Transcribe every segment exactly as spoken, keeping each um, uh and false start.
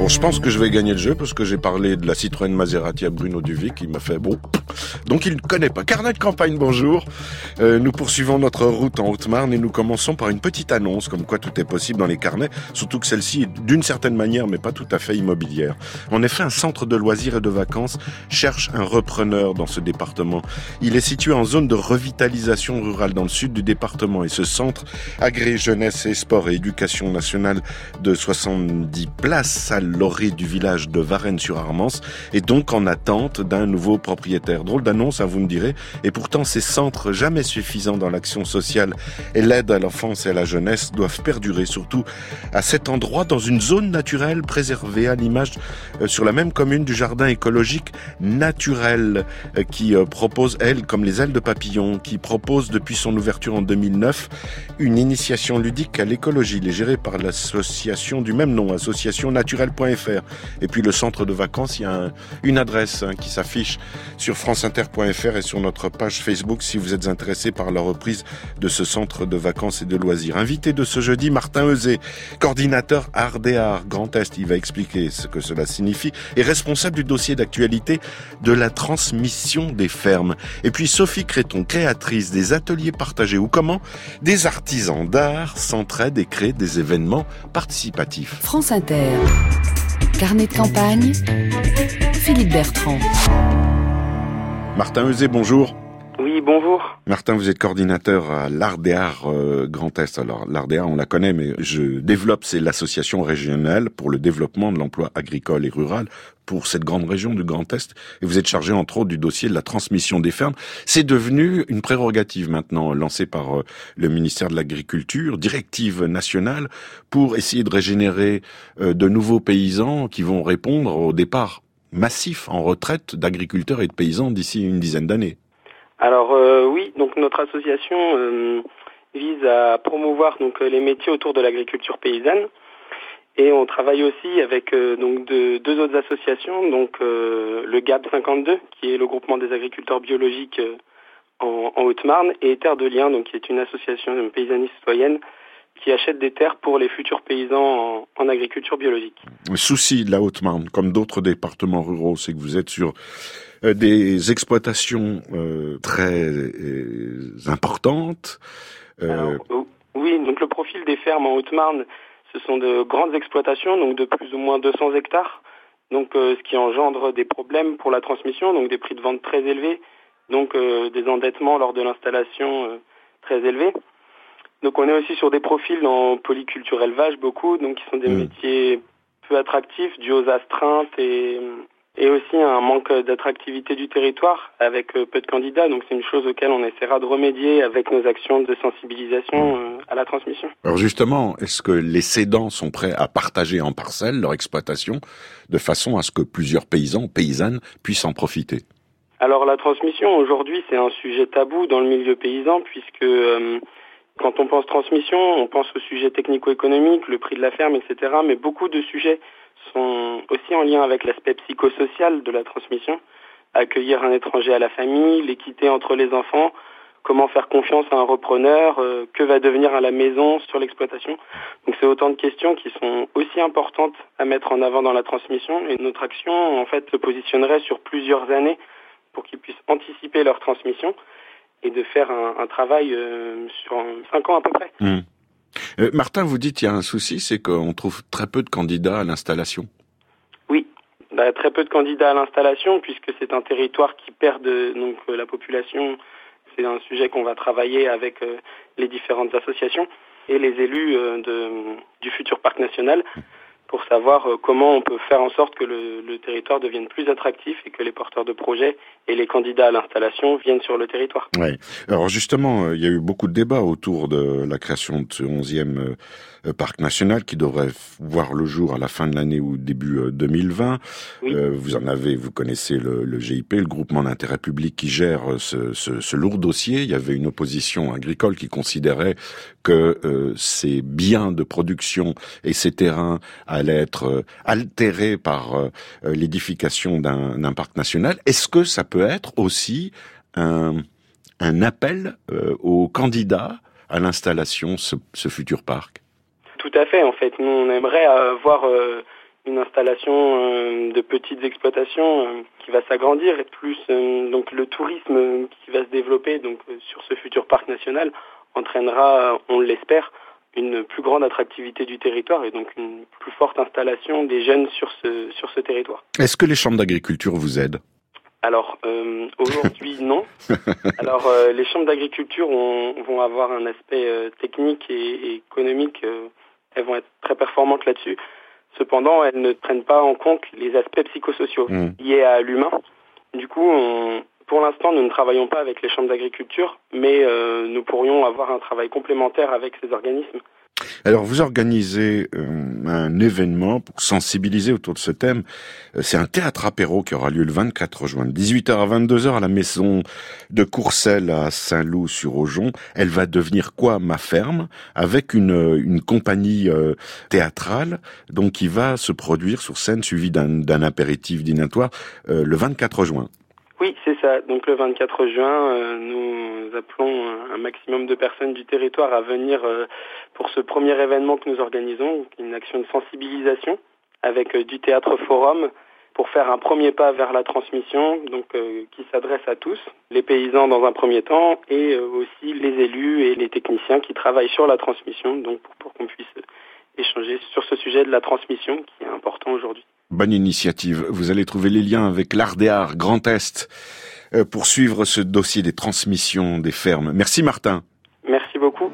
Bon, je pense que je vais gagner le jeu parce que j'ai parlé de la Citroën Maserati à Bruno Duvic. Il m'a fait bon. Donc il ne connaît pas. Carnet de campagne, bonjour. Euh, nous poursuivons notre route en Haute-Marne et nous commençons par une petite annonce comme quoi tout est possible dans les carnets, surtout que celle-ci est d'une certaine manière mais pas tout à fait immobilière. En effet, un centre de loisirs et de vacances cherche un repreneur dans ce département. Il est situé en zone de revitalisation rurale dans le sud du département et ce centre agréé jeunesse et sport et éducation nationale de soixante-dix places à l'orée du village de Varennes-sur-Armance est donc en attente d'un nouveau propriétaire. Drôle d'annonce, hein, vous me direz. Et pourtant, ces centres jamais suffisants dans l'action sociale et l'aide à l'enfance et à la jeunesse doivent perdurer, surtout à cet endroit, dans une zone naturelle préservée, à l'image euh, sur la même commune du jardin écologique naturel euh, qui euh, propose, elle, comme les ailes de papillon, qui propose depuis son ouverture en deux mille neuf une initiation ludique à l'écologie. Il est géré par l'association du même nom, association naturelle point f r. Et puis le centre de vacances, il y a un, une adresse hein, qui s'affiche sur franceinter point f r et sur notre page Facebook si vous êtes intéressé par la reprise de ce centre de vacances et de loisirs. Invité de ce jeudi, Martin Euzet, coordinateur Ardéar Grand Est. Il va expliquer ce que cela signifie et responsable du dossier d'actualité de la transmission des fermes. Et puis Sophie Créton, créatrice des ateliers partagés ou comment des artisans d'art s'entraident et créent des événements participatifs. France Inter. Carnet de campagne, Philippe Bertrand. Martin Euzet, bonjour. Oui, bonjour. Martin, vous êtes coordinateur à l'Ardéar euh, Grand Est. Alors, l'Ardéar, on la connaît, mais je développe, c'est l'association régionale pour le développement de l'emploi agricole et rural pour cette grande région du Grand Est. Et vous êtes chargé, entre autres, du dossier de la transmission des fermes. C'est devenu une prérogative maintenant lancée par euh, le ministère de l'Agriculture, directive nationale, pour essayer de régénérer euh, de nouveaux paysans qui vont répondre au départ massif en retraite d'agriculteurs et de paysans d'ici une dizaine d'années. Alors euh, oui, donc notre association euh, vise à promouvoir donc les métiers autour de l'agriculture paysanne et on travaille aussi avec euh, donc de, deux autres associations, donc euh, le G A B cinquante-deux qui est le groupement des agriculteurs biologiques euh, en, en Haute-Marne et Terre de Liens, donc qui est une association une paysaniste citoyenne qui achète des terres pour les futurs paysans en, en agriculture biologique. Le souci de la Haute-Marne, comme d'autres départements ruraux, c'est que vous êtes sur euh, des exploitations euh, très euh, importantes. Euh... Alors, oui, donc le profil des fermes en Haute-Marne, ce sont de grandes exploitations, donc de plus ou moins deux cents hectares, donc euh, ce qui engendre des problèmes pour la transmission, donc des prix de vente très élevés, donc euh, des endettements lors de l'installation euh, très élevés. Donc on est aussi sur des profils en polyculture élevage beaucoup, donc qui sont des mmh. métiers peu attractifs, dus aux astreintes et, et aussi un manque d'attractivité du territoire avec peu de candidats. Donc c'est une chose auquel on essaiera de remédier avec nos actions de sensibilisation mmh. à la transmission. Alors justement, est-ce que les cédants sont prêts à partager en parcelles leur exploitation de façon à ce que plusieurs paysans, paysannes puissent en profiter ? Alors la transmission aujourd'hui c'est un sujet tabou dans le milieu paysan puisque euh, quand on pense transmission, on pense au sujet technico-économique, le prix de la ferme, et cetera. Mais beaucoup de sujets sont aussi en lien avec l'aspect psychosocial de la transmission. Accueillir un étranger à la famille, l'équité entre les enfants, comment faire confiance à un repreneur, euh, que va devenir à la maison sur l'exploitation. Donc c'est autant de questions qui sont aussi importantes à mettre en avant dans la transmission. Et notre action, en fait, se positionnerait sur plusieurs années pour qu'ils puissent anticiper leur transmission et de faire un, un travail euh, sur cinq ans à peu près. Mmh. Euh, Martin, vous dites qu'il y a un souci, c'est qu'on trouve très peu de candidats à l'installation. Oui, bah, très peu de candidats à l'installation, puisque c'est un territoire qui perd de, donc, euh, la population. C'est un sujet qu'on va travailler avec euh, les différentes associations et les élus euh, de, du futur parc national. Mmh. pour savoir comment on peut faire en sorte que le, le territoire devienne plus attractif et que les porteurs de projets et les candidats à l'installation viennent sur le territoire. Oui. Alors justement, il y a eu beaucoup de débats autour de la création de ce onzième euh, parc national qui devrait voir le jour à la fin de l'année ou début euh, deux mille vingt. Oui. Euh, vous en avez, vous connaissez le, le G I P, le groupement d'intérêt public qui gère ce, ce, ce lourd dossier. Il y avait une opposition agricole qui considérait que euh, ces biens de production et ces terrains allaient être euh, altérés par euh, l'édification d'un, d'un parc national. Est-ce que ça peut être aussi un, un appel euh, aux candidats à l'installation, ce, ce futur parc ? Tout à fait, en fait. Nous, on aimerait avoir euh, une installation euh, de petites exploitations euh, qui va s'agrandir et plus euh, donc le tourisme qui va se développer donc euh, sur ce futur parc national entraînera, euh, on l'espère, une plus grande attractivité du territoire et donc une plus forte installation des jeunes sur ce sur ce territoire. Est-ce que les chambres d'agriculture vous aident ? Alors euh, aujourd'hui non. Alors euh, les chambres d'agriculture ont, vont avoir un aspect euh, technique et, et économique. Euh, elles vont être très performantes là-dessus. Cependant, elles ne prennent pas en compte les aspects psychosociaux mmh. liés à l'humain. Du coup, on, pour l'instant, nous ne travaillons pas avec les chambres d'agriculture, mais euh, nous pourrions avoir un travail complémentaire avec ces organismes. Alors, vous organisez euh, un événement pour sensibiliser autour de ce thème. Euh, c'est un théâtre apéro qui aura lieu le vingt-quatre juin, de dix-huit heures à vingt-deux heures à la maison de Courcelles à Saint-Loup-sur-Aujon. Elle va devenir quoi, ma ferme, avec une, une compagnie euh, théâtrale, donc qui va se produire sur scène, suivi d'un, d'un apéritif dînatoire euh, le vingt-quatre juin. Oui, c'est ça. Donc le vingt-quatre juin, euh, nous appelons un maximum de personnes du territoire à venir euh, pour ce premier événement que nous organisons, une action de sensibilisation avec euh, du théâtre forum pour faire un premier pas vers la transmission, donc euh, qui s'adresse à tous, les paysans dans un premier temps et euh, aussi les élus et les techniciens qui travaillent sur la transmission, donc pour, pour qu'on puisse échanger sur ce sujet de la transmission qui est important aujourd'hui. Bonne initiative. Vous allez trouver les liens avec l'Art des Arts Grand Est pour suivre ce dossier des transmissions des fermes. Merci Martin. Merci beaucoup.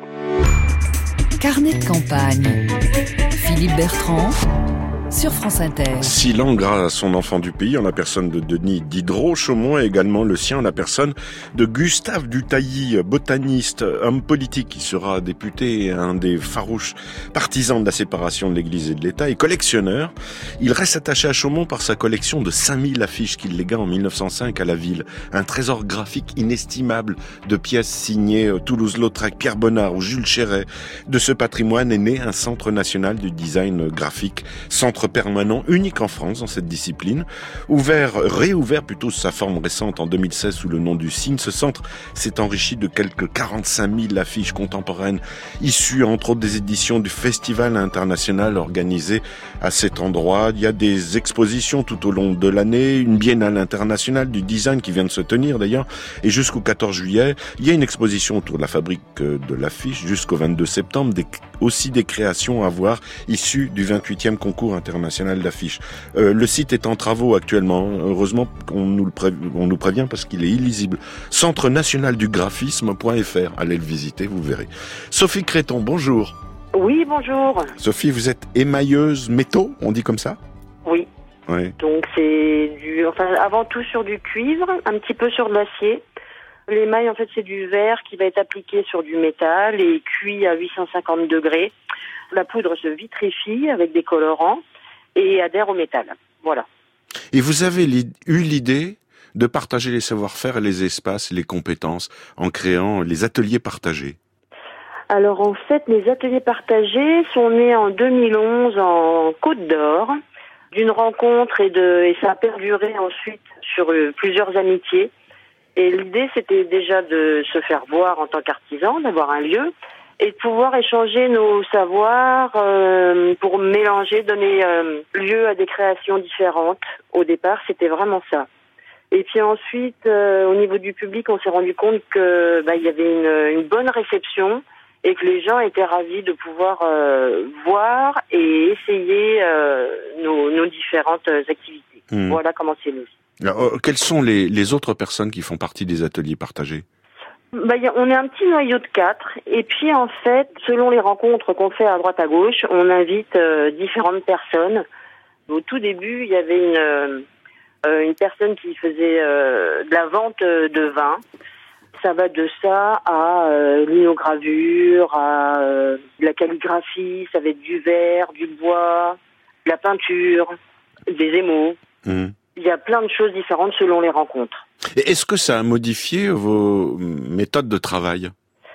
Carnet de campagne. Philippe Bertrand sur France Inter. Six langues à son enfant du pays en la personne de Denis Diderot-Chaumont et également le sien en la personne de Gustave Dutailly, botaniste, homme politique qui sera député et un des farouches partisans de la séparation de l'Église et de l'État et collectionneur. Il reste attaché à Chaumont par sa collection de cinq mille affiches qu'il légua en mille neuf cent cinq à la ville. Un trésor graphique inestimable de pièces signées Toulouse-Lautrec, Pierre Bonnard ou Jules Chéret. De ce patrimoine est né un centre national du design graphique, centre permanent, unique en France dans cette discipline, ouvert, réouvert plutôt sous sa forme récente en deux mille seize sous le nom du Signe. Ce centre s'est enrichi de quelques quarante-cinq mille affiches contemporaines issues entre autres des éditions du Festival international organisé à cet endroit. Il y a des expositions tout au long de l'année, une biennale internationale du design qui vient de se tenir d'ailleurs, et jusqu'au quatorze juillet, il y a une exposition autour de la fabrique de l'affiche jusqu'au vingt-deux septembre, des, aussi des créations à voir issues du vingt-huitième concours international international d'affiches. Euh, le site est en travaux actuellement. Heureusement qu'on nous, le pré... on nous prévient parce qu'il est illisible. Centre national du graphisme point f r. Allez le visiter, vous verrez. Sophie Créton, bonjour. Oui, bonjour. Sophie, vous êtes émailleuse métaux, on dit comme ça ? Oui. Oui. Donc c'est du, enfin avant tout sur du cuivre, un petit peu sur de l'acier. L'émail, en fait, c'est du verre qui va être appliqué sur du métal et cuit à huit cent cinquante degrés. La poudre se vitrifie avec des colorants et adhère au métal. Voilà. Et vous avez eu l'idée de partager les savoir-faire, les espaces, les compétences en créant les ateliers partagés. Alors en fait, les ateliers partagés sont nés en deux mille onze en Côte d'Or, d'une rencontre et, de, et ça a perduré ensuite sur euh, plusieurs amitiés. Et l'idée, c'était déjà de se faire voir en tant qu'artisan, d'avoir un lieu, et de pouvoir échanger nos savoirs euh, pour mélanger, donner euh, lieu à des créations différentes. Au départ, c'était vraiment ça. Et puis ensuite, euh, au niveau du public, on s'est rendu compte que bah, il y avait une, une bonne réception et que les gens étaient ravis de pouvoir euh, voir et essayer euh, nos, nos différentes activités. Mmh. Voilà comment c'est né. Alors, quelles sont les, les autres personnes qui font partie des ateliers partagés ? Bah, y a, on est un petit noyau de quatre, et puis en fait, selon les rencontres qu'on fait à droite à gauche, on invite euh, différentes personnes. Au tout début, il y avait une, euh, une personne qui faisait euh, de la vente de vin. Ça va de ça à euh, l'inogravure, à euh, de la calligraphie, ça va être du verre, du bois, de la peinture, des émaux. Mmh. Il y a plein de choses différentes selon les rencontres. Et est-ce que ça a modifié vos méthodes de travail ?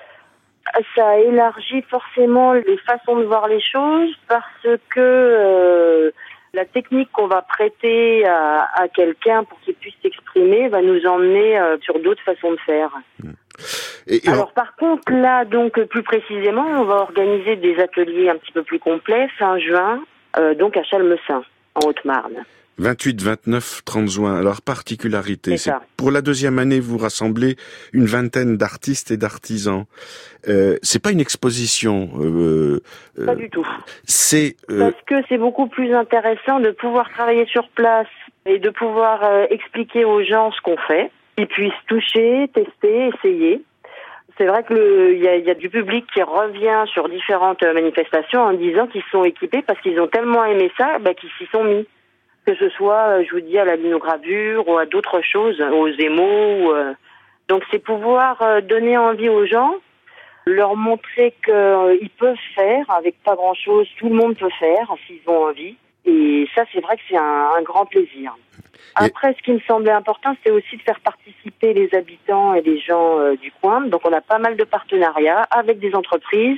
Ça a élargi forcément les façons de voir les choses parce que euh, la technique qu'on va prêter à, à quelqu'un pour qu'il puisse s'exprimer va nous emmener euh, sur d'autres façons de faire. Et, et Alors on... par contre là, donc plus précisément, on va organiser des ateliers un petit peu plus complets fin juin, euh, donc à Chalmecin. en Haute-Marne. vingt-huit, vingt-neuf, trente juin. Alors, particularité, c'est, c'est ça. Pour la deuxième année, vous rassemblez une vingtaine d'artistes et d'artisans. Euh, c'est pas une exposition. Euh, Pas euh, du tout. C'est euh... Parce que c'est beaucoup plus intéressant de pouvoir travailler sur place et de pouvoir euh, expliquer aux gens ce qu'on fait. Ils puissent toucher, tester, essayer. C'est vrai que le, il y a, il y a du public qui revient sur différentes manifestations en disant qu'ils sont équipés parce qu'ils ont tellement aimé ça, bah, qu'ils s'y sont mis. Que ce soit, je vous dis, à la linogravure ou à d'autres choses, aux émaux. Euh. Donc c'est pouvoir euh, donner envie aux gens, leur montrer qu'ils euh, peuvent faire avec pas grand-chose, tout le monde peut faire s'ils ont envie. Et ça, c'est vrai que c'est un, un grand plaisir. Après, ce qui me semblait important, c'est aussi de faire participer les habitants et les gens euh, du coin. Donc on a pas mal de partenariats avec des entreprises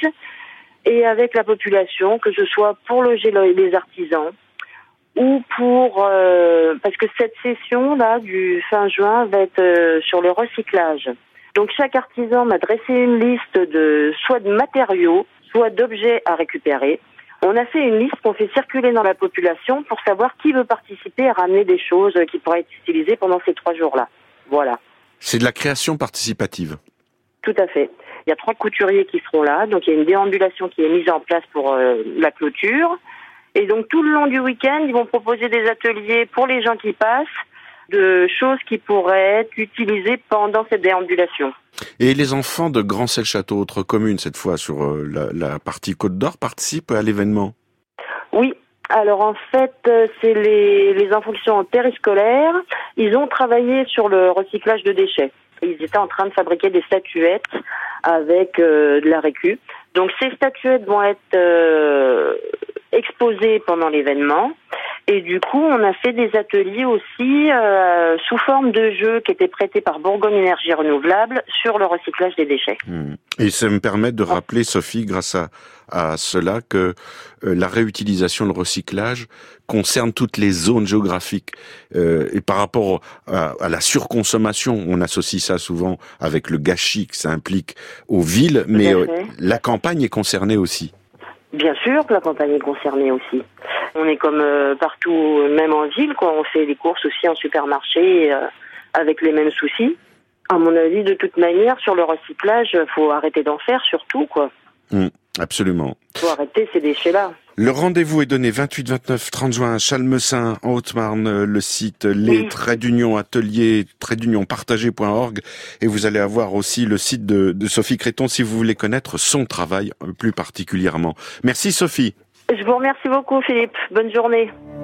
et avec la population, que ce soit pour loger les artisans, ou pour euh, parce que cette session là du fin juin va être euh, sur le recyclage. Donc chaque artisan m'a dressé une liste de soit de matériaux, soit d'objets à récupérer. On a fait une liste qu'on fait circuler dans la population pour savoir qui veut participer à ramener des choses qui pourraient être utilisées pendant ces trois jours-là. Voilà. C'est de la création participative. Tout à fait. Il y a trois couturiers qui seront là, donc il y a une déambulation qui est mise en place pour euh, la clôture. Et donc tout le long du week-end, ils vont proposer des ateliers pour les gens qui passent, de choses qui pourraient être utilisées pendant cette déambulation. Et les enfants de Grand-Celle-Château, autre commune cette fois sur euh, la, la partie Côte d'Or, participent à l'événement? Oui. Alors en fait, c'est les, les enfants qui sont en périscolaire. Ils ont travaillé sur le recyclage de déchets. Ils étaient en train de fabriquer des statuettes avec euh, de la récup. Donc ces statuettes vont être euh, exposées pendant l'événement. Et du coup, on a fait des ateliers aussi euh, sous forme de jeux qui étaient prêtés par Bourgogne Énergie Renouvelable sur le recyclage des déchets. Mmh. Et ça me permet de rappeler, Sophie, grâce à, à cela, que euh, la réutilisation, le recyclage concerne toutes les zones géographiques. Euh, et par rapport à, à la surconsommation, on associe ça souvent avec le gâchis que ça implique aux villes, mais euh, la campagne est concernée aussi. Bien sûr que la campagne est concernée aussi. On est comme euh, partout, même en ville, quoi. On fait des courses aussi en supermarché euh, avec les mêmes soucis. À mon avis, de toute manière, sur le recyclage, faut arrêter d'en faire, surtout, quoi. Mmh, absolument. Faut arrêter ces déchets-là. Le rendez-vous est donné vingt-huit, vingt-neuf, trente juin à Chalmessin, en Haute-Marne, le site les oui. traits d'union atelier traits d'union partagé point org, et vous allez avoir aussi le site de, de Sophie Créton si vous voulez connaître son travail plus particulièrement. Merci Sophie. Je vous remercie beaucoup Philippe. Bonne journée.